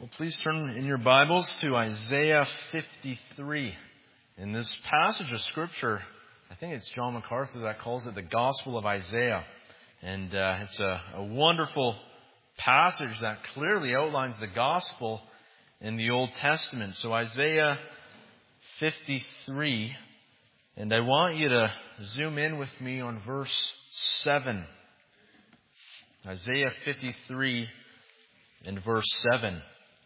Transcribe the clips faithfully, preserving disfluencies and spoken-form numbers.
Well, please turn in your Bibles to Isaiah fifty-three. In this passage of Scripture, I think it's John MacArthur that calls it the Gospel of Isaiah. And uh, it's a, a wonderful passage that clearly outlines the Gospel in the Old Testament. So Isaiah fifty-three, and I want you to zoom in with me on verse seven. Isaiah fifty-three and verse seven.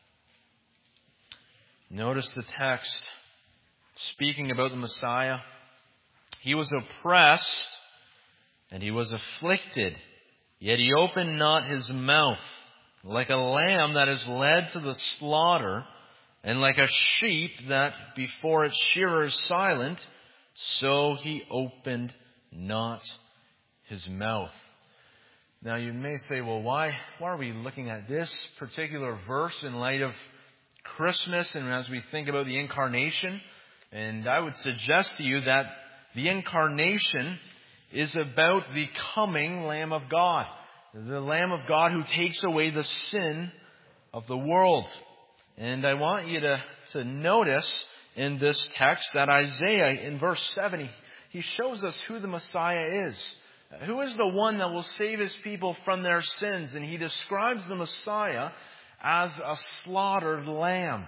Notice the text speaking about the Messiah. He was oppressed and he was afflicted, yet he opened not his mouth. Like a lamb that is led to the slaughter, and like a sheep that before its shearer is silent, so he opened not his mouth. Now you may say, well, why, why are we looking at this particular verse in light of Christmas and as we think about the incarnation? And I would suggest to you that the incarnation is about the coming Lamb of God. The Lamb of God who takes away the sin of the world. And I want you to, to notice in this text that Isaiah, in verse seven, he, he shows us who the Messiah is. Who is the one that will save his people from their sins? And he describes the Messiah as a slaughtered lamb.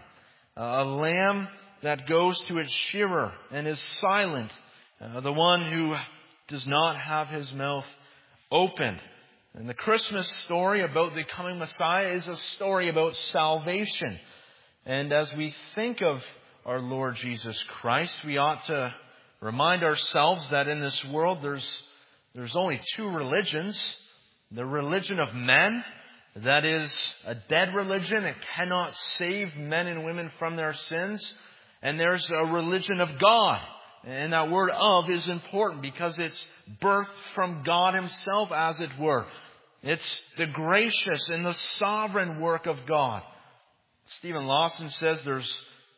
A lamb that goes to its shearer and is silent. Uh, the one who does not have his mouth opened. And the Christmas story about the coming Messiah is a story about salvation. And as we think of our Lord Jesus Christ, we ought to remind ourselves that in this world there's there's only two religions. The religion of men, that is a dead religion. It cannot save men and women from their sins. And there's a religion of God. And that word of is important because it's birthed from God himself, as it were. It's the gracious and the sovereign work of God. Stephen Lawson says there's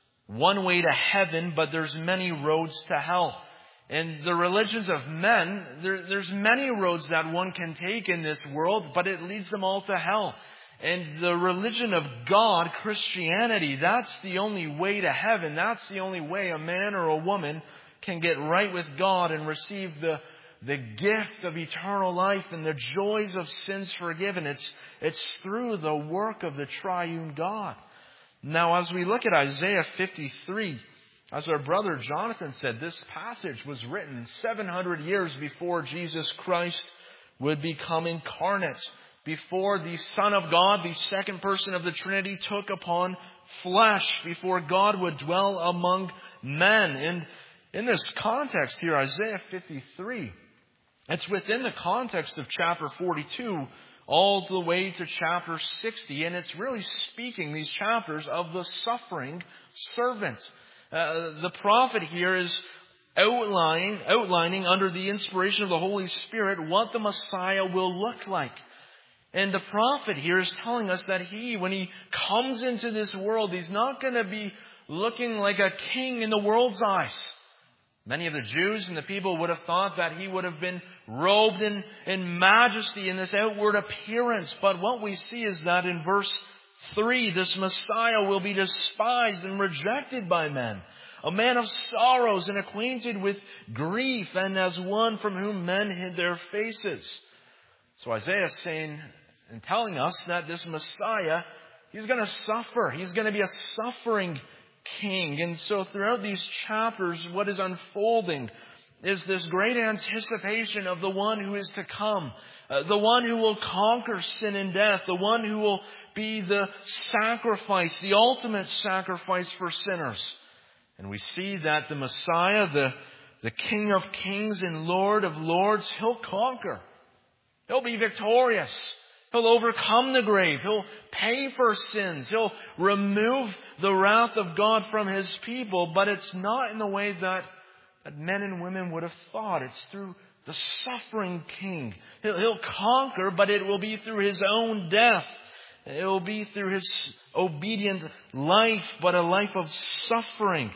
one way to heaven, but there's many roads to hell. And the religions of men, there, there's many roads that one can take in this world, but it leads them all to hell. And the religion of God, Christianity, that's the only way to heaven. That's the only way a man or a woman can get right with God and receive the, the gift of eternal life and the joys of sins forgiven. It's, it's through the work of the triune God. Now, as we look at Isaiah fifty-three, as our brother Jonathan said, this passage was written seven hundred years before Jesus Christ would become incarnate, before the Son of God, the second person of the Trinity, took upon flesh, before God would dwell among men. And in this context here, Isaiah fifty-three, it's within the context of chapter forty-two all the way to chapter sixty. And it's really speaking, these chapters, of the suffering servant. Uh, the prophet here is outlining, outlining under the inspiration of the Holy Spirit what the Messiah will look like. And the prophet here is telling us that he, when he comes into this world, he's not going to be looking like a king in the world's eyes. Many of the Jews and the people would have thought that he would have been robed in, in majesty in this outward appearance. But what we see is that in verse three, this Messiah will be despised and rejected by men. A man of sorrows and acquainted with grief, and as one from whom men hid their faces. So Isaiah is saying and telling us that this Messiah, he's going to suffer. He's going to be a suffering king. And so throughout these chapters, what is unfolding is this great anticipation of the one who is to come. Uh, the one who will conquer sin and death. The one who will be the sacrifice, the ultimate sacrifice for sinners. And we see that the Messiah, the, the King of Kings and Lord of Lords, he'll conquer. He'll be victorious. He'll overcome the grave. He'll pay for sins. He'll remove the wrath of God from his people. But it's not in the way that, that men and women would have thought. It's through the suffering king. He'll, he'll conquer, but it will be through his own death. It will be through his obedient life, but a life of suffering,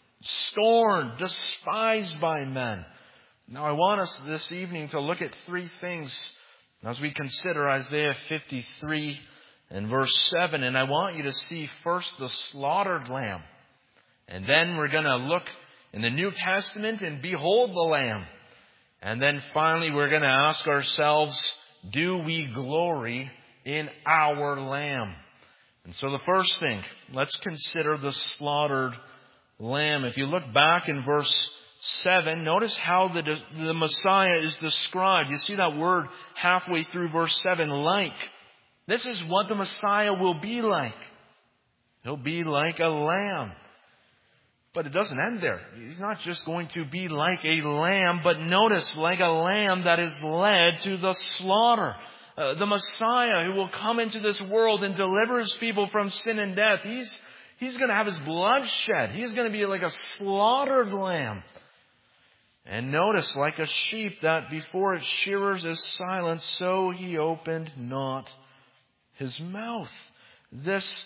scorned, despised by men. Now I want us this evening to look at three things as we consider Isaiah fifty-three in verse seven. And I want you to see first the slaughtered lamb. And then we're going to look in the New Testament and behold the Lamb. And then finally we're going to ask ourselves, do we glory in our Lamb? And so the first thing, let's consider the slaughtered lamb. If you look back in verse seven, notice how the, the Messiah is described. You see that word halfway through verse seven, like. This is what the Messiah will be like. He'll be like a lamb. But it doesn't end there. He's not just going to be like a lamb, but notice, like a lamb that is led to the slaughter. Uh, the Messiah who will come into this world and deliver his people from sin and death. He's, he's going to have his blood shed. He's going to be like a slaughtered lamb. And notice, like a sheep that before its shearers is silent, so he opened not his mouth. This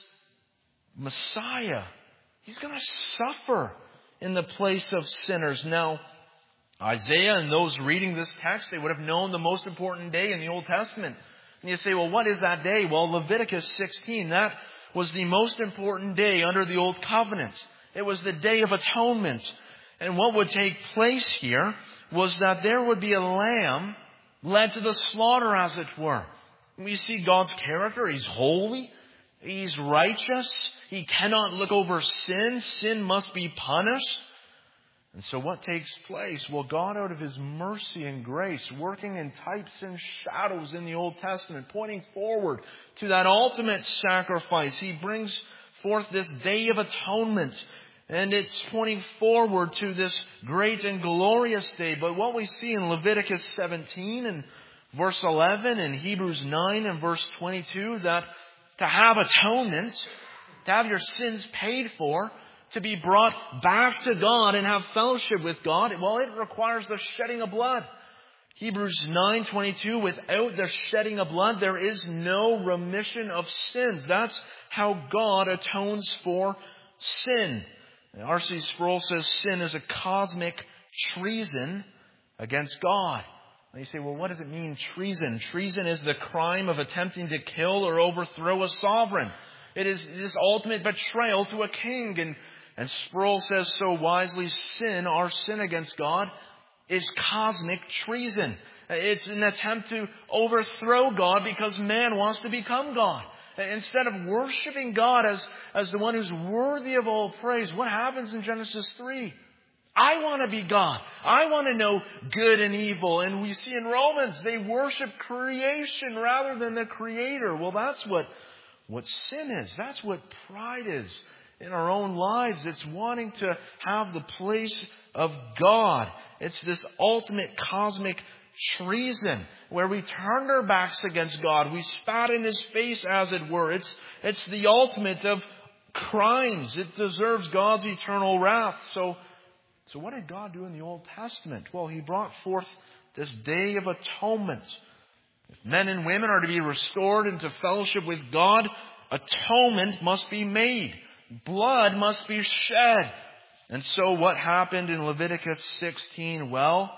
Messiah, he's going to suffer in the place of sinners. Now, Isaiah and those reading this text, they would have known the most important day in the Old Testament. And you say, well, what is that day? Well, Leviticus sixteen, that was the most important day under the Old Covenant. It was the Day of Atonement. And what would take place here was that there would be a lamb led to the slaughter, as it were. We see God's character. He's holy. He's righteous. He cannot look over sin. Sin must be punished. And so what takes place? Well, God, out of His mercy and grace, working in types and shadows in the Old Testament, pointing forward to that ultimate sacrifice, He brings forth this Day of Atonement. And it's pointing forward to this great and glorious day. But what we see in Leviticus seventeen and verse eleven and Hebrews nine and verse twenty-two, that to have atonement, to have your sins paid for, to be brought back to God and have fellowship with God, well, it requires the shedding of blood. Hebrews nine twenty-two, without the shedding of blood, there is no remission of sins. That's how God atones for sin. R C Sproul says sin is a cosmic treason against God. And you say, well, what does it mean, treason? Treason is the crime of attempting to kill or overthrow a sovereign. It is this ultimate betrayal to a king. And, and Sproul says so wisely, sin, our sin against God, is cosmic treason. It's an attempt to overthrow God because man wants to become God. Instead of worshiping God as, as the one who's worthy of all praise, what happens in Genesis three? I want to be God. I want to know good and evil. And we see in Romans, they worship creation rather than the Creator. Well, that's what, what sin is. That's what pride is in our own lives. It's wanting to have the place of God. It's this ultimate cosmic treason where we turned our backs against God. We spat in His face, as it were. It's, it's the ultimate of crimes. It deserves God's eternal wrath. So, so what did God do in the Old Testament? Well, He brought forth this Day of Atonement. If men and women are to be restored into fellowship with God, atonement must be made. Blood must be shed. And so what happened in Leviticus sixteen? Well,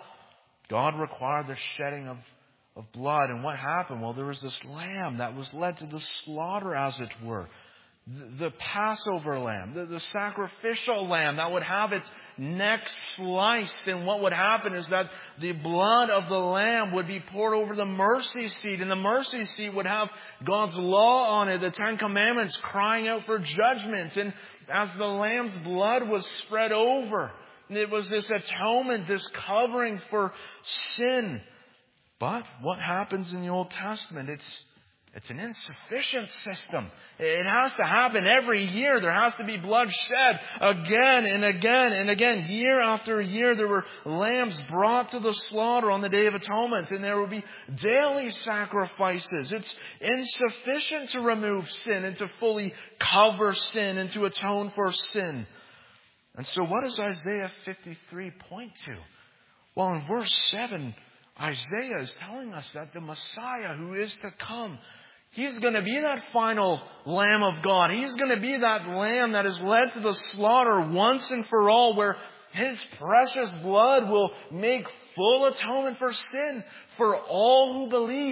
God required the shedding of, of blood. And what happened? Well, there was this lamb that was led to the slaughter, as it were. The, the Passover lamb, the, the sacrificial lamb that would have its neck sliced. And what would happen is that the blood of the lamb would be poured over the mercy seat. And the mercy seat would have God's law on it, the Ten Commandments crying out for judgment. And as the lamb's blood was spread over, it was this atonement, this covering for sin. But what happens in the Old Testament? It's, it's an insufficient system. It has to happen every year. There has to be blood shed again and again and again. Year after year, there were lambs brought to the slaughter on the Day of Atonement. And there would be daily sacrifices. It's insufficient to remove sin and to fully cover sin and to atone for sin. And so what does Isaiah fifty-three point to? Well, in verse seven, Isaiah is telling us that the Messiah who is to come, He's going to be that final Lamb of God. He's going to be that Lamb that is led to the slaughter once and for all, where His precious blood will make full atonement for sin for all who believe.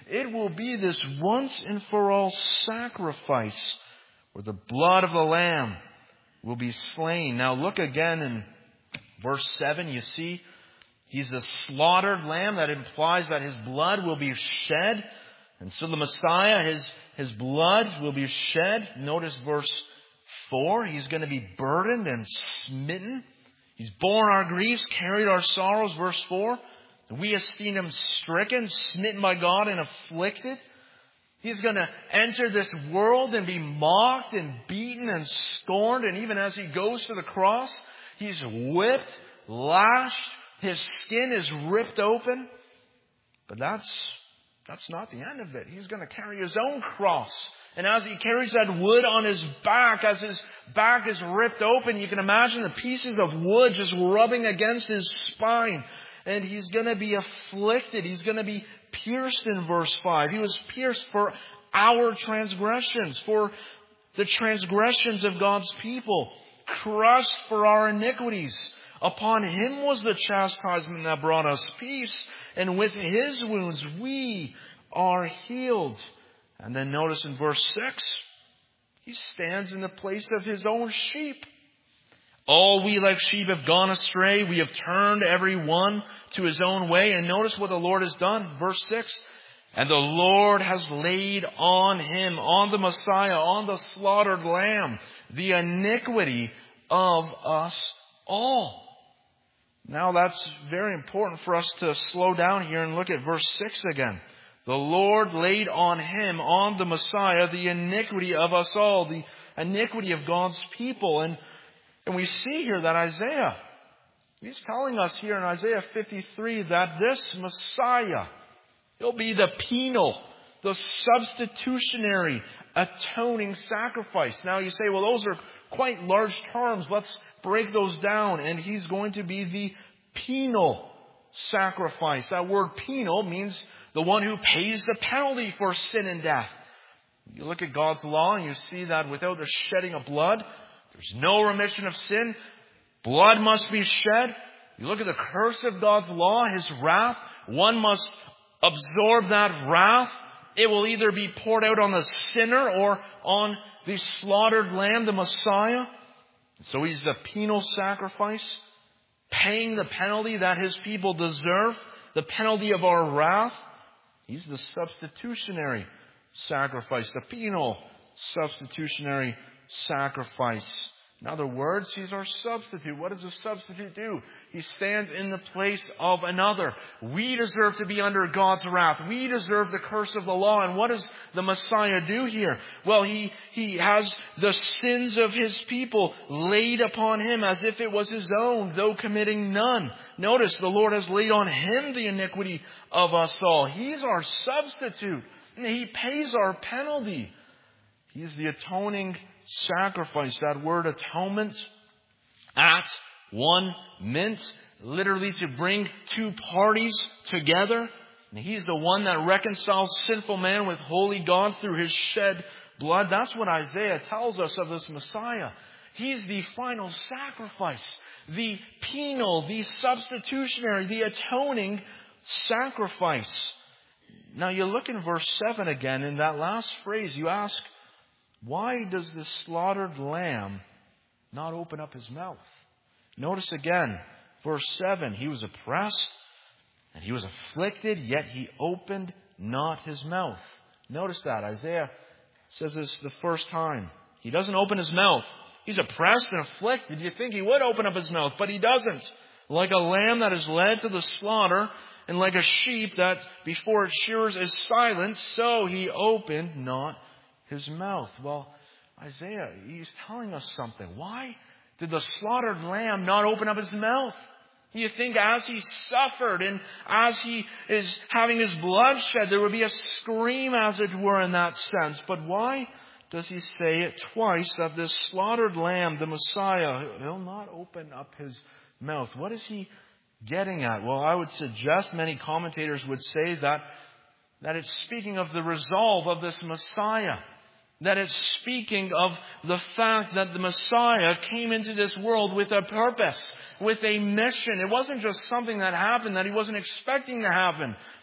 It will be this once and for all sacrifice where the blood of the Lamb will be slain. Now look again in verse seven. You see, He's a slaughtered lamb. That implies that His blood will be shed. And so the Messiah, His, His blood will be shed. Notice verse four. He's going to be burdened and smitten. He's borne our griefs, carried our sorrows. Verse four. We esteem Him stricken, smitten by God, and afflicted. He's going to enter this world and be mocked and beaten and scorned. And even as He goes to the cross, He's whipped, lashed. His skin is ripped open. But that's, that's not the end of it. He's going to carry His own cross. And as He carries that wood on His back, as His back is ripped open, you can imagine the pieces of wood just rubbing against His spine. And He's going to be afflicted. He's going to be pierced in verse five. He was pierced for our transgressions, for the transgressions of God's people, crushed for our iniquities. Upon Him was the chastisement that brought us peace, and with His wounds we are healed. And then notice in verse six, He stands in the place of His own sheep. All we like sheep have gone astray. We have turned every one to his own way. And notice what the Lord has done. Verse six. And the Lord has laid on Him, on the Messiah, on the slaughtered lamb, the iniquity of us all. Now that's very important for us to slow down here and look at verse six again. The Lord laid on Him, on the Messiah, the iniquity of us all, the iniquity of God's people. And And we see here that Isaiah, he's telling us here in Isaiah fifty-three that this Messiah, He'll be the penal, the substitutionary, atoning sacrifice. Now you say, well, those are quite large terms. Let's break those down. And He's going to be the penal sacrifice. That word penal means the one who pays the penalty for sin and death. You look at God's law and you see that without the shedding of blood, there's no remission of sin. Blood must be shed. You look at the curse of God's law, His wrath. One must absorb that wrath. It will either be poured out on the sinner or on the slaughtered lamb, the Messiah. So He's the penal sacrifice, paying the penalty that His people deserve, the penalty of our wrath. He's the substitutionary sacrifice, the penal substitutionary sacrifice. In other words, He's our substitute. What does a substitute do? He stands in the place of another. We deserve to be under God's wrath. We deserve the curse of the law. And what does the Messiah do here? Well, He, he has the sins of His people laid upon Him as if it was His own, though committing none. Notice the Lord has laid on Him the iniquity of us all. He's our substitute. He pays our penalty. He's the atoning sacrifice. That word atonement, at one mint, literally to bring two parties together. And He's the one that reconciles sinful man with holy God through His shed blood. That's what Isaiah tells us of this Messiah. He's the final sacrifice, the penal, the substitutionary, the atoning sacrifice. Now you look in verse seven again, in that last phrase, you ask, why does the slaughtered lamb not open up His mouth? Notice again, verse seven, He was oppressed and He was afflicted, yet He opened not His mouth. Notice that. Isaiah says this the first time. He doesn't open His mouth. He's oppressed and afflicted. You think He would open up His mouth, but He doesn't. Like a lamb that is led to the slaughter, and like a sheep that before its shearers is silent, so He opened not His mouth. Well, Isaiah, he's telling us something. Why did the slaughtered lamb not open up His mouth? You think as He suffered and as He is having His blood shed, there would be a scream, as it were, in that sense. But why does He say it twice, that this slaughtered lamb, the Messiah, He'll not open up His mouth? What is He getting at? Well, I would suggest, many commentators would say that, that it's speaking of the resolve of this Messiah. That it's speaking of the fact that the Messiah came into this world with a purpose, with a mission. It wasn't just something that happened that He wasn't expecting to happen.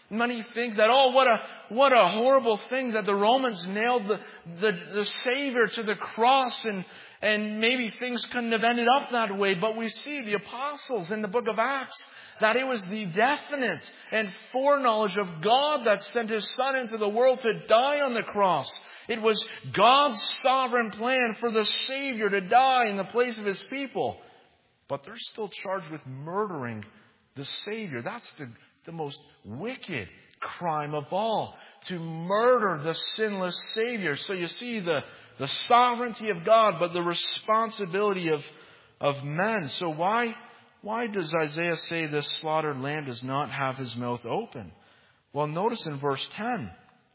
Many think that, oh, what a what a horrible thing that the Romans nailed the, the, the Savior to the cross, and, and maybe things couldn't have ended up that way. But we see the apostles in the book of Acts that it was the definite and foreknowledge of God that sent His Son into the world to die on the cross. It was God's sovereign plan for the Savior to die in the place of His people. But they're still charged with murdering the Savior. That's the, the most wicked crime of all, to murder the sinless Savior. So you see the, the sovereignty of God, but the responsibility of, of men. So why, why does Isaiah say this slaughtered lamb does not have his mouth open? Well, notice in verse ten,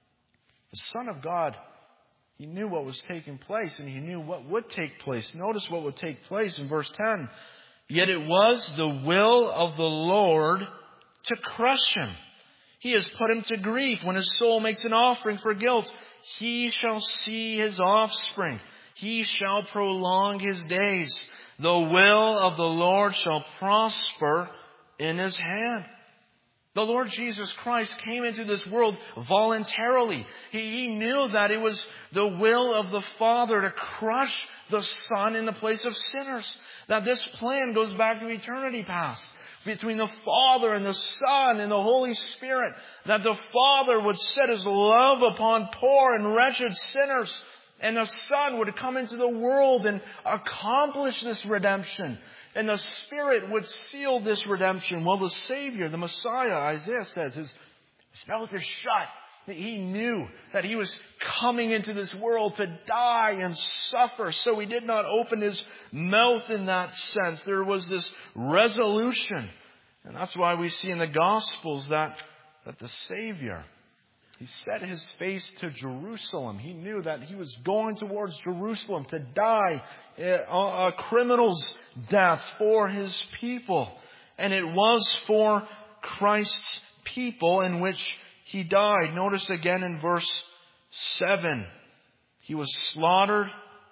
the Son of God, He knew what was taking place, and He knew what would take place. Notice what would take place in verse ten. Yet it was the will of the Lord to crush him. He has put him to grief when his soul makes an offering for guilt. He shall see his offspring. He shall prolong his days. The will of the Lord shall prosper in His hand. The Lord Jesus Christ came into this world voluntarily. He, he knew that it was the will of the Father to crush the Son in the place of sinners. That this plan goes back to eternity past, between the Father and the Son and the Holy Spirit. That the Father would set His love upon poor and wretched sinners, and the Son would come into the world and accomplish this redemption. And the Spirit would seal this redemption. Well, the Savior, the Messiah, Isaiah says, his, his mouth is shut. He knew that He was coming into this world to die and suffer. So He did not open His mouth in that sense. There was this resolution. And that's why we see in the Gospels that, that the Savior, He set His face to Jerusalem. He knew that He was going towards Jerusalem to die a criminal's death for His people. And it was for Christ's people in which He died. Notice again in verse seven. He was slaughtered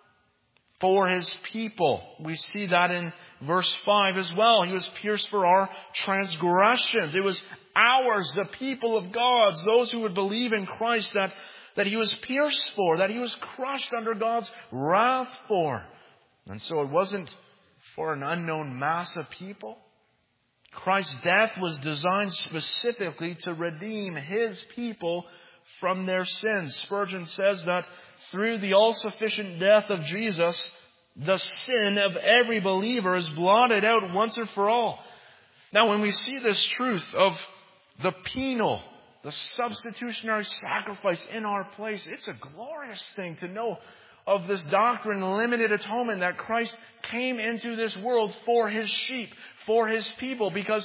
for His people. We see that in verse five as well. He was pierced for our transgressions. It was ours, the people of God, those who would believe in Christ, that, that He was pierced for, that He was crushed under God's wrath for. And so it wasn't for an unknown mass of people. Christ's death was designed specifically to redeem His people from their sins. Spurgeon says that through the all-sufficient death of Jesus, the sin of every believer is blotted out once and for all. Now, when we see this truth of the penal, the substitutionary sacrifice in our place, it's a glorious thing to know of this doctrine, limited atonement, that Christ came into this world for His sheep, for His people. Because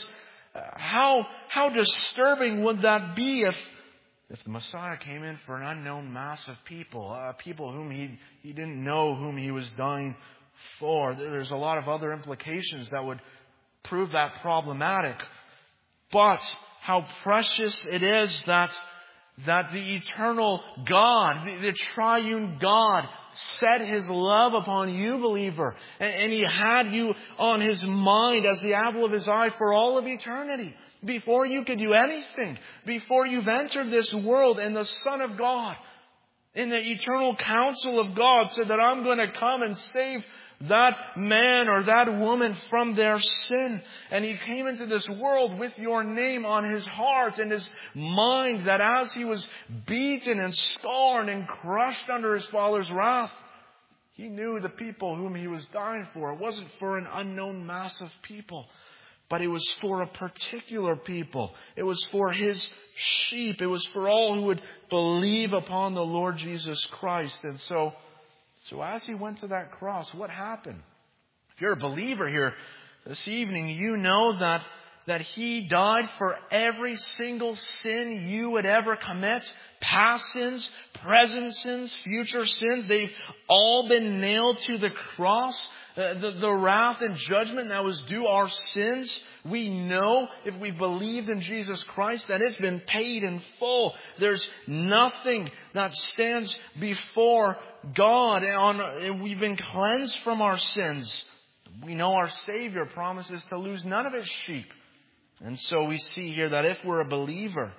how how disturbing would that be if if the Messiah came in for an unknown mass of people, uh, people whom he he didn't know whom He was dying for? There's a lot of other implications that would prove that problematic. But how precious it is that that the eternal God, the, the triune God, set His love upon you, believer. And, and He had you on His mind as the apple of His eye for all of eternity. Before you could do anything, before you've entered this world, and the Son of God, in the eternal counsel of God, said that I'm going to come and save that man or that woman from their sin. And He came into this world with your name on His heart and His mind, that as He was beaten and scorned and crushed under His Father's wrath, He knew the people whom He was dying for. It wasn't for an unknown mass of people, but it was for a particular people. It was for His sheep. It was for all who would believe upon the Lord Jesus Christ. And so So as He went to that cross, what happened? If you're a believer here this evening, you know that, that He died for every single sin you would ever commit. Past sins, present sins, future sins. They've all been nailed to the cross. Uh, the, the wrath and judgment that was due our sins, we know if we believed in Jesus Christ that it's been paid in full. There's nothing that stands before God. On, we've been cleansed from our sins. We know our Savior promises to lose none of His sheep. And so we see here that if we're a believer,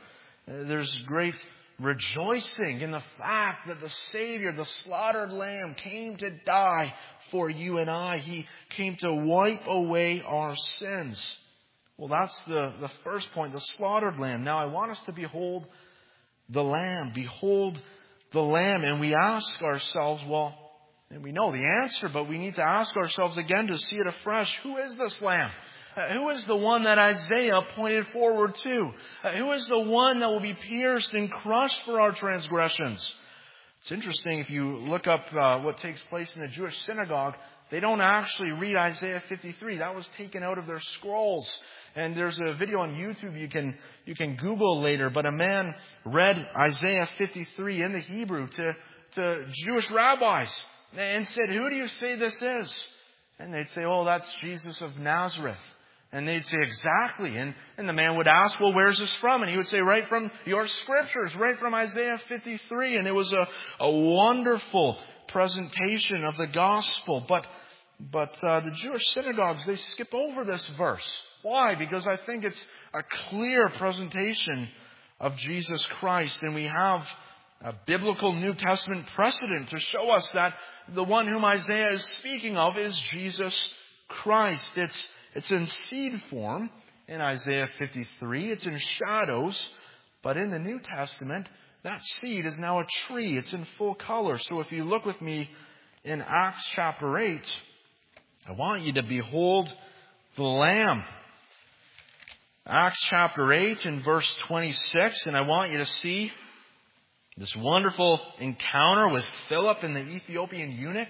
There's great rejoicing in the fact that the Savior, the slaughtered Lamb, came to die for you and I. He came to wipe away our sins. Well, that's the, the first point, the slaughtered Lamb. Now I want us to behold the Lamb. Behold the Lamb. And we ask ourselves, well, and we know the answer, but we need to ask ourselves again to see it afresh. Who is this Lamb? Uh, who is the one that Isaiah pointed forward to? Uh, who is the one that will be pierced and crushed for our transgressions? It's interesting, if you look up uh, what takes place in the Jewish synagogue, they don't actually read Isaiah fifty-three. That was taken out of their scrolls. And there's a video on YouTube you can you can Google later. But a man read Isaiah fifty-three in the Hebrew to, to Jewish rabbis and said, "Who do you say this is?" And they'd say, "Oh, that's Jesus of Nazareth." And they'd say, "Exactly." And, and the man would ask, "Well, where's this from?" And he would say, "Right from your scriptures, right from Isaiah fifty-three. And it was a, a wonderful presentation of the gospel. But but uh, the Jewish synagogues, they skip over this verse. Why? Because I think it's a clear presentation of Jesus Christ. And we have a biblical New Testament precedent to show us that the one whom Isaiah is speaking of is Jesus Christ. It's It's in seed form in Isaiah fifty-three. It's in shadows. But in the New Testament, that seed is now a tree. It's in full color. So if you look with me in Acts chapter eight, I want you to behold the Lamb. Acts chapter eight and verse twenty-six. And I want you to see this wonderful encounter with Philip and the Ethiopian eunuch.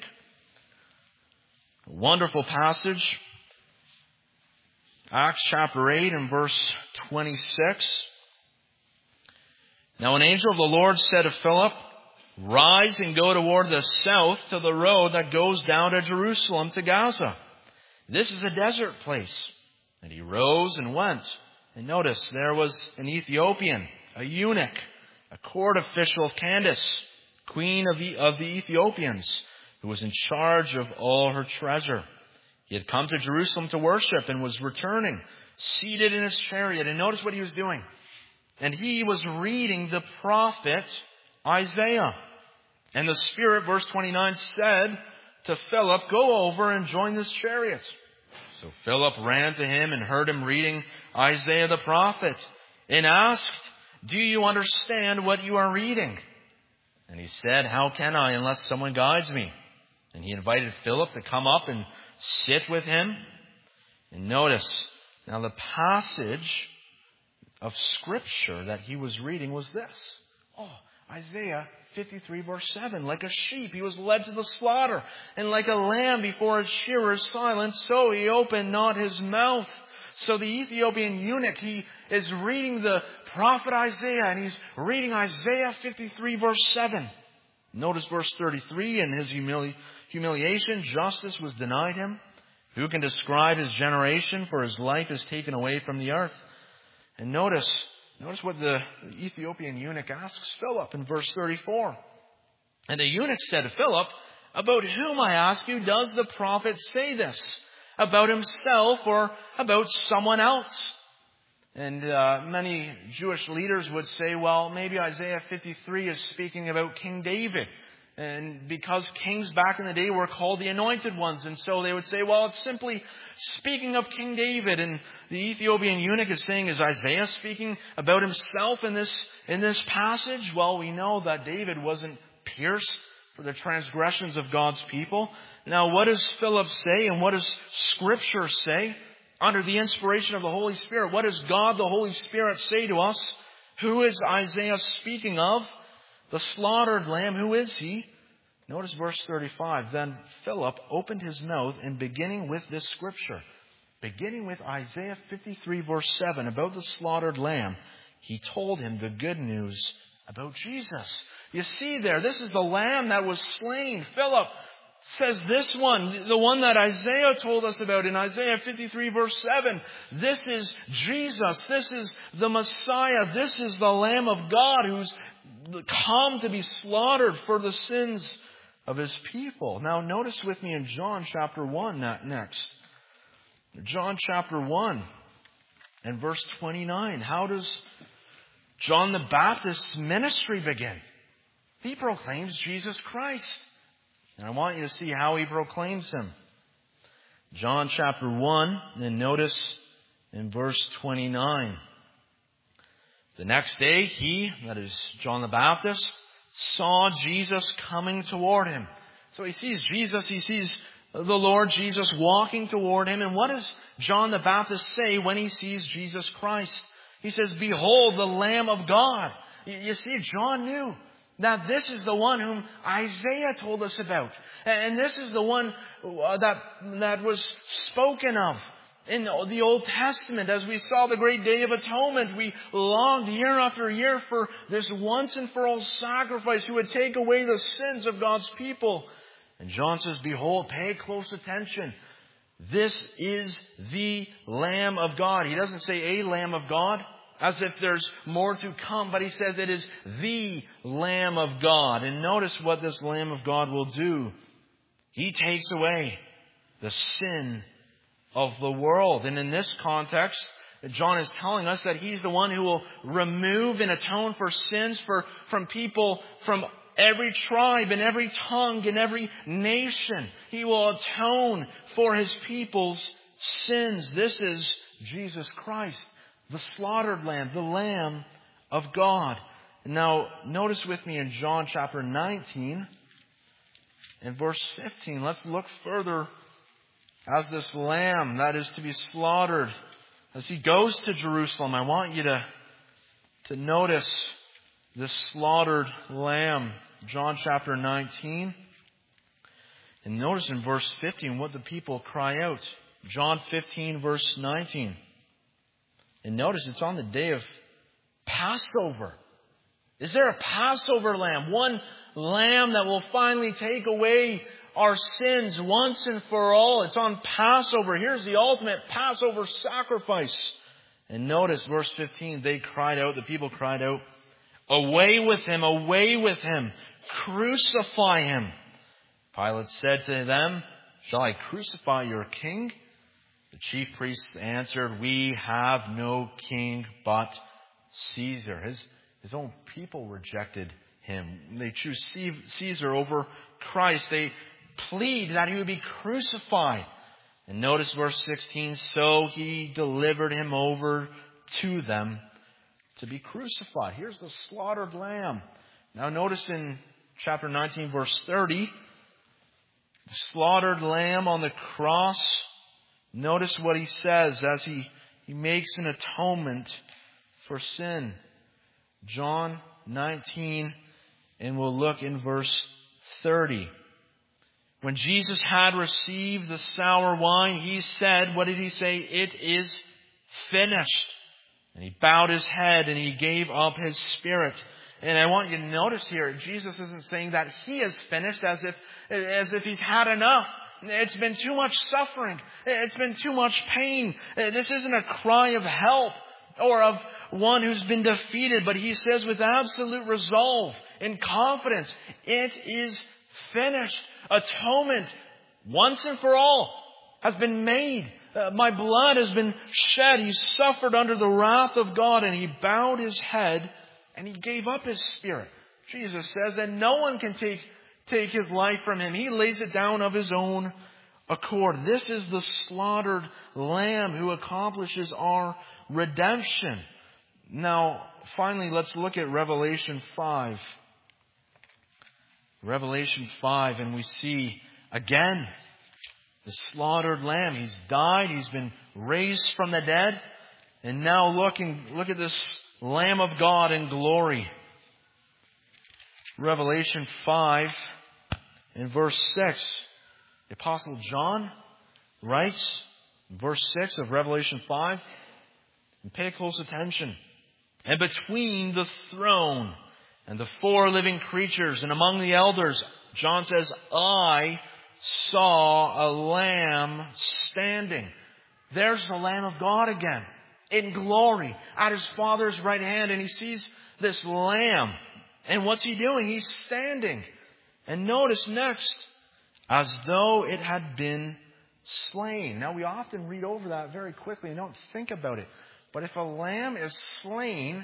A wonderful passage. Acts chapter eight and verse twenty-six. Now an angel of the Lord said to Philip, "Rise and go toward the south to the road that goes down to Jerusalem to Gaza. This is a desert place." And he rose and went. And notice, there was an Ethiopian, a eunuch, a court official of Candace, queen of the, of the Ethiopians, who was in charge of all her treasure. He had come to Jerusalem to worship and was returning, seated in his chariot. And notice what he was doing. And he was reading the prophet Isaiah. And the Spirit, verse twenty-nine, said to Philip, "Go over and join this chariot." So Philip ran to him and heard him reading Isaiah the prophet and asked, "Do you understand what you are reading?" And he said, "How can I unless someone guides me?" And he invited Philip to come up and sit with him. And notice, now the passage of Scripture that he was reading was this. Oh, Isaiah fifty-three verse seven. Like a sheep he was led to the slaughter, and like a lamb before its shearer is silent, so he opened not his mouth. So the Ethiopian eunuch, he is reading the prophet Isaiah, and he's reading Isaiah fifty-three verse seven. Notice verse thirty-three, in his humili- humiliation, justice was denied him. Who can describe his generation? For his life is taken away from the earth. And notice, notice what the Ethiopian eunuch asks Philip in verse thirty-four. And the eunuch said to Philip, "About whom, I ask you, does the prophet say this? About himself or about someone else?" And uh, many Jewish leaders would say, well, maybe Isaiah fifty-three is speaking about King David. And because kings back in the day were called the anointed ones. And so they would say, well, it's simply speaking of King David. And the Ethiopian eunuch is saying, is Isaiah speaking about himself in this, in this passage? Well, we know that David wasn't pierced for the transgressions of God's people. Now, what does Philip say, and what does Scripture say under the inspiration of the Holy Spirit? What does God, the Holy Spirit, say to us? Who is Isaiah speaking of? The slaughtered lamb, who is he? Notice verse thirty-five. Then Philip opened his mouth, and beginning with this scripture, beginning with Isaiah fifty-three verse seven, about the slaughtered lamb, he told him the good news about Jesus. You see there, this is the lamb that was slain. Philip says this one, the one that Isaiah told us about in Isaiah fifty-three verse seven. This is Jesus. This is the Messiah. This is the Lamb of God who's come to be slaughtered for the sins of his people. Now notice with me in John chapter one next. John chapter one and verse twenty-nine. How does John the Baptist's ministry begin? He proclaims Jesus Christ. And I want you to see how he proclaims him. John chapter one, and notice in verse twenty-nine. The next day he, that is John the Baptist, saw Jesus coming toward him. So he sees Jesus, he sees the Lord Jesus walking toward him. And what does John the Baptist say when he sees Jesus Christ? He says, "Behold, the Lamb of God." You see, John knew that this is the one whom Isaiah told us about. And this is the one that, that was spoken of in the Old Testament. As we saw the great Day of Atonement, we longed year after year for this once and for all sacrifice who would take away the sins of God's people. And John says, "Behold," pay close attention. This is the Lamb of God. He doesn't say a Lamb of God, as if there's more to come, but he says it is the Lamb of God. And notice what this Lamb of God will do. He takes away the sin of the world. And in this context, John is telling us that he's the one who will remove and atone for sins for, from people from every tribe and every tongue and every nation. He will atone for his people's sins. This is Jesus Christ, the slaughtered Lamb, the Lamb of God. Now, notice with me in John chapter nineteen and verse fifteen. Let's look further as this Lamb that is to be slaughtered, as he goes to Jerusalem. I want you to, to notice this slaughtered Lamb. John chapter nineteen. And notice in verse fifteen what the people cry out. John fifteen verse nineteen. And notice it's on the day of Passover. Is there a Passover lamb? One lamb that will finally take away our sins once and for all. It's on Passover. Here's the ultimate Passover sacrifice. And notice verse fifteen, they cried out, the people cried out, "Away with him, away with him, crucify him." Pilate said to them, "Shall I crucify your king?" The chief priests answered, "We have no king but Caesar." His, his own people rejected him. They choose Caesar over Christ. They plead that he would be crucified. And notice verse sixteen, "So he delivered him over to them to be crucified." Here's the slaughtered lamb. Now notice in chapter nineteen verse thirty, the slaughtered lamb on the cross. Notice what he says as he, he makes an atonement for sin. John nineteen, and we'll look in verse thirty. When Jesus had received the sour wine, he said, what did he say? "It is finished." And he bowed his head and he gave up his spirit. And I want you to notice here, Jesus isn't saying that he is finished as if, as if he's had enough. It's been too much suffering. It's been too much pain. This isn't a cry of help or of one who's been defeated, but he says with absolute resolve and confidence, it is finished. Atonement once and for all has been made. Uh, my blood has been shed. He suffered under the wrath of God, and he bowed his head and he gave up his spirit. Jesus says that no one can take, take his life from him. He lays it down of his own accord. This is the slaughtered Lamb who accomplishes our redemption. Now, finally, let's look at Revelation five. Revelation five, and we see again the slaughtered Lamb. He's died. He's been raised from the dead. And now looking, look at this Lamb of God in glory. Revelation five in verse six. The Apostle John writes in verse six of Revelation five, and pay close attention. "And between the throne and the four living creatures and among the elders," John says, "I saw a lamb standing." There's the Lamb of God again, in glory, at his Father's right hand. And he sees this lamb. And what's he doing? He's standing. And notice next, "as though it had been slain." Now we often read over that very quickly and don't think about it. But if a lamb is slain,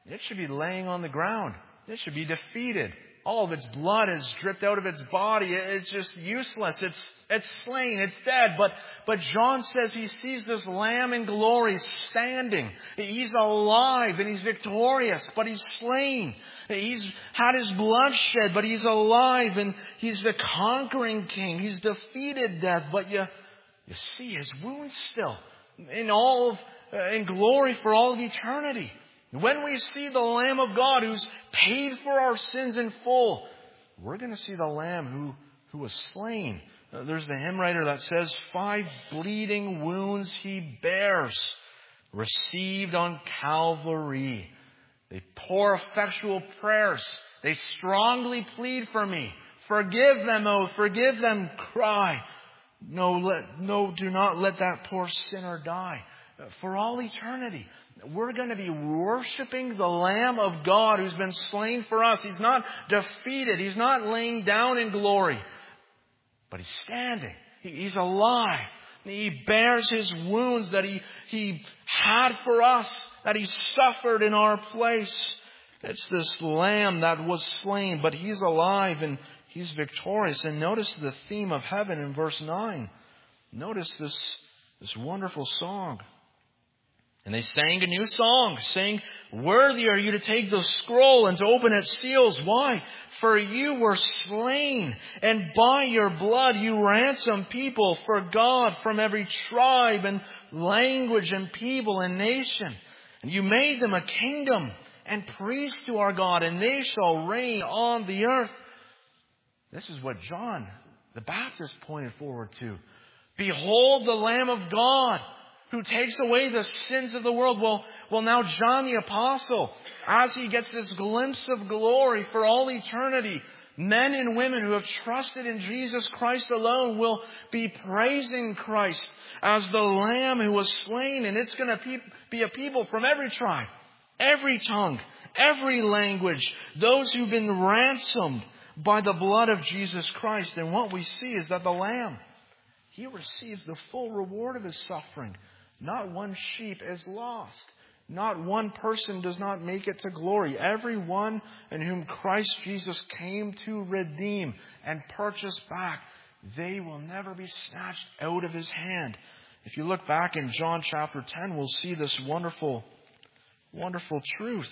it should be laying on the ground. It should be defeated. All of its blood is dripped out of its body. It's just useless. It's it's slain. It's dead. But but John says he sees this Lamb in glory standing. He's alive and he's victorious, but he's slain. He's had his blood shed, but he's alive and he's the conquering king. He's defeated death, but you you see his wounds still in all of, uh, in glory for all of eternity. When we see the Lamb of God who's paid for our sins in full, we're going to see the Lamb who, who was slain. Uh, there's the hymn writer that says, five bleeding wounds he bears, received on Calvary. They pour effectual prayers. They strongly plead for me. Forgive them, oh, forgive them, cry. No, let, no, do not let that poor sinner die. Uh, for all eternity. We're going to be worshiping the Lamb of God who's been slain for us. He's not defeated. He's not laying down in glory. But he's standing. He's alive. He bears his wounds that he, he had for us, that he suffered in our place. It's this Lamb that was slain, but he's alive and he's victorious. And notice the theme of heaven in verse nine. Notice this, this wonderful song. And they sang a new song, saying, worthy are you to take the scroll and to open its seals. Why? For you were slain, and by your blood you ransomed people for God from every tribe and language and people and nation. And you made them a kingdom and priests to our God, and they shall reign on the earth. This is what John the Baptist pointed forward to. Behold the Lamb of God, who takes away the sins of the world. Well, well, now John the Apostle, as he gets this glimpse of glory for all eternity, men and women who have trusted in Jesus Christ alone will be praising Christ as the Lamb who was slain. And it's going to be a people from every tribe, every tongue, every language, those who've been ransomed by the blood of Jesus Christ. And what we see is that the Lamb, he receives the full reward of his suffering. Not one sheep is lost. Not one person does not make it to glory. Everyone in whom Christ Jesus came to redeem and purchase back, they will never be snatched out of his hand. If you look back in John chapter ten, we'll see this wonderful, wonderful truth.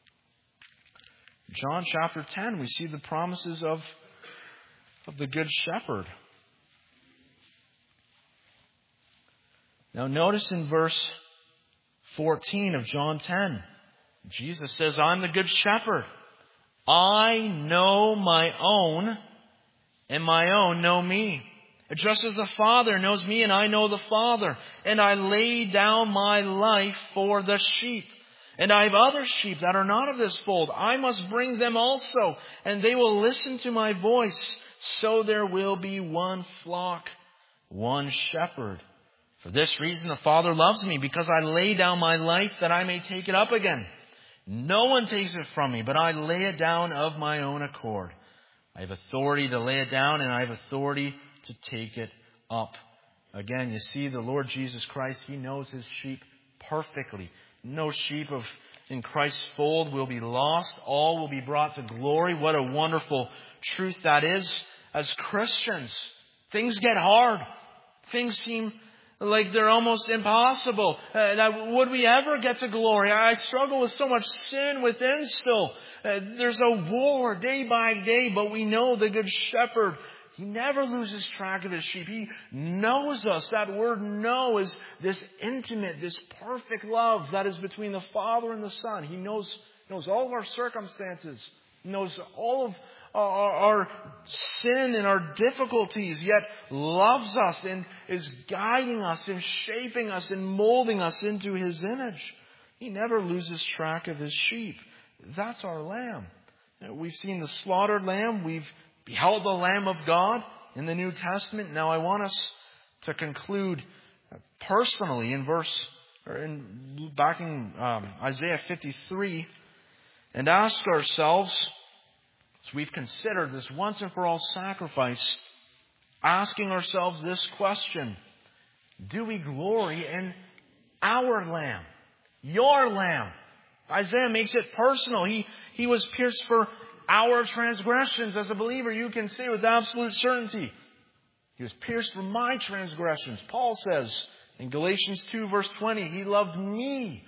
John chapter ten, we see the promises of, of the Good Shepherd. Now notice in verse fourteen of John ten, Jesus says, I'm the good shepherd. I know my own, and my own know me. Just as the Father knows me, and I know the Father. And I lay down my life for the sheep. And I have other sheep that are not of this fold. I must bring them also, and they will listen to my voice. So there will be one flock, one shepherd. For this reason the Father loves me, because I lay down my life that I may take it up again. No one takes it from me, but I lay it down of my own accord. I have authority to lay it down, and I have authority to take it up. Again, you see, the Lord Jesus Christ, he knows his sheep perfectly. No sheep of in Christ's fold will be lost. All will be brought to glory. What a wonderful truth that is. As Christians, things get hard. Things seem like they're almost impossible. Uh, that would we ever get to glory? I struggle with so much sin within still. Uh, there's a war day by day, but we know the Good Shepherd, he never loses track of his sheep. He knows us. That word know is this intimate, this perfect love that is between the Father and the Son. He knows, knows all of our circumstances. He knows all of Our, our sin and our difficulties, yet loves us and is guiding us and shaping us and molding us into his image. He never loses track of his sheep. That's our Lamb. We've seen the slaughtered Lamb. We've beheld the Lamb of God in the New Testament. Now I want us to conclude personally in verse, or in back in um, Isaiah fifty-three, and ask ourselves, so we've considered this once and for all sacrifice, asking ourselves this question: do we glory in our Lamb, your Lamb, Isaiah makes it personal. He, he was pierced for our transgressions. As a believer, you can say with absolute certainty, He was pierced for my transgressions. Paul says in Galatians two verse twenty, He loved me.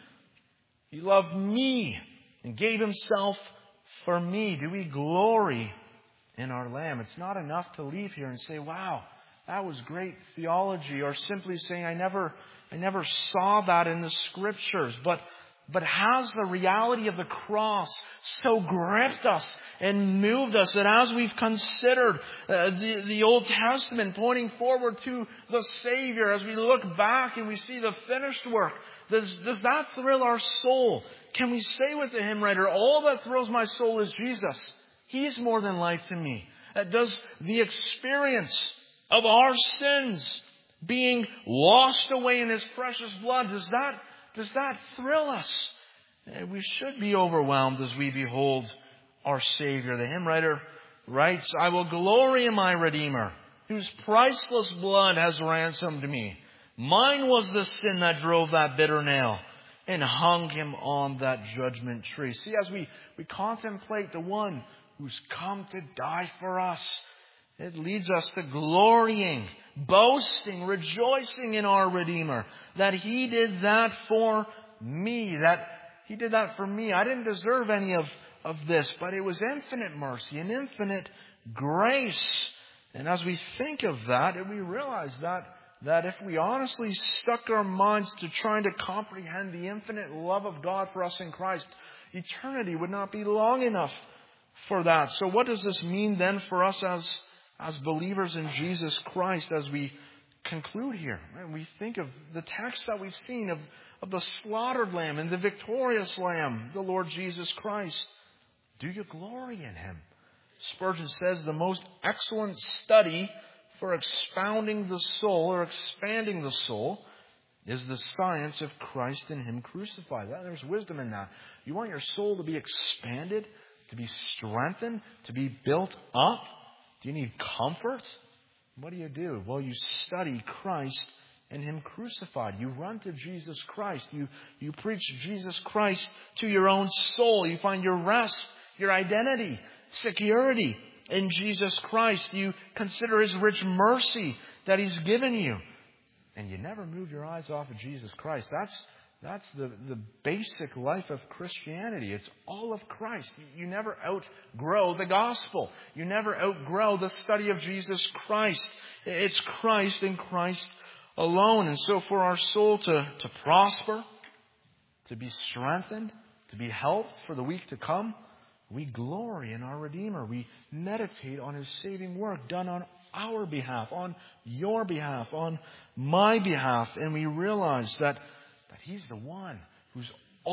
He loved me and gave Himself for me. Do we glory in our Lamb? It's not enough to leave here and say, wow, that was great theology, or simply saying, I never, I never saw that in the Scriptures. But, but has the reality of the cross so gripped us and moved us that as we've considered uh, the, the Old Testament pointing forward to the Savior, as we look back and we see the finished work, does, does that thrill our soul? Can we say with the hymn writer, all that thrills my soul is Jesus. He's more than life to me. Uh, does the experience of our sins being washed away in His precious blood, does that, does that thrill us? Uh, we should be overwhelmed as we behold our Savior. The hymn writer writes, I will glory in my Redeemer, whose priceless blood has ransomed me. Mine was the sin that drove that bitter nail and hung Him on that judgment tree. See, as we, we contemplate the one who's come to die for us, it leads us to glorying, boasting, rejoicing in our Redeemer, that He did that for me, that He did that for me. I didn't deserve any of, of this, but it was infinite mercy and infinite grace. And as we think of that, we realize that, that if we honestly stuck our minds to trying to comprehend the infinite love of God for us in Christ, eternity would not be long enough for that. So what does this mean then for us as As believers in Jesus Christ, as we conclude here? We think of the text that we've seen of, of the slaughtered Lamb and the victorious Lamb, the Lord Jesus Christ. Do you glory in Him? Spurgeon says the most excellent study for expounding the soul or expanding the soul is the science of Christ and Him crucified. There's wisdom in that. You want your soul to be expanded, to be strengthened, to be built up? Do you need comfort? What do you do? Well, you study Christ and Him crucified. You run to Jesus Christ. You, you preach Jesus Christ to your own soul. You find your rest, your identity, security in Jesus Christ. You consider His rich mercy that He's given you. And you never move your eyes off of Jesus Christ. That's That's the, the basic life of Christianity. It's all of Christ. You never outgrow the gospel. You never outgrow the study of Jesus Christ. It's Christ and Christ alone. And so for our soul to, to prosper, to be strengthened, to be helped for the week to come, we glory in our Redeemer. We meditate on His saving work done on our behalf, on your behalf, on my behalf. And we realize that But He's the one who's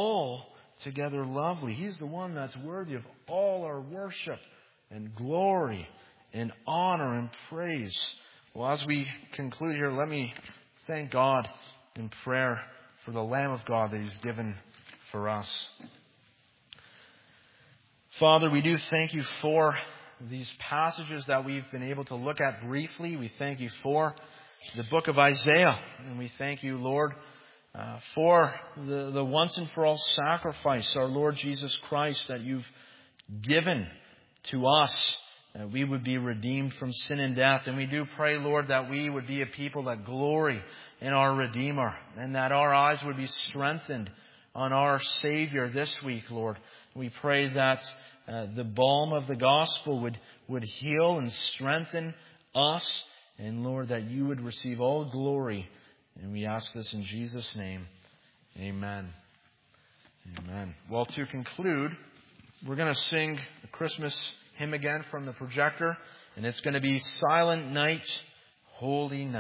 altogether lovely. He's the one that's worthy of all our worship and glory and honor and praise. Well, as we conclude here, let me thank God in prayer for the Lamb of God that He's given for us. Father, we do thank You for these passages that we've been able to look at briefly. We thank You for the book of Isaiah. And we thank You, Lord, Uh, for the, the once and for all sacrifice, our Lord Jesus Christ, that You've given to us, that we would be redeemed from sin and death. And we do pray, Lord, that we would be a people that glory in our Redeemer, and that our eyes would be strengthened on our Savior this week, Lord. We pray that uh, the balm of the gospel would, would heal and strengthen us, and Lord, that You would receive all glory. And we ask this in Jesus' name. Amen. Amen. Well, to conclude, we're going to sing a Christmas hymn again from the projector. And it's going to be Silent Night, Holy Night.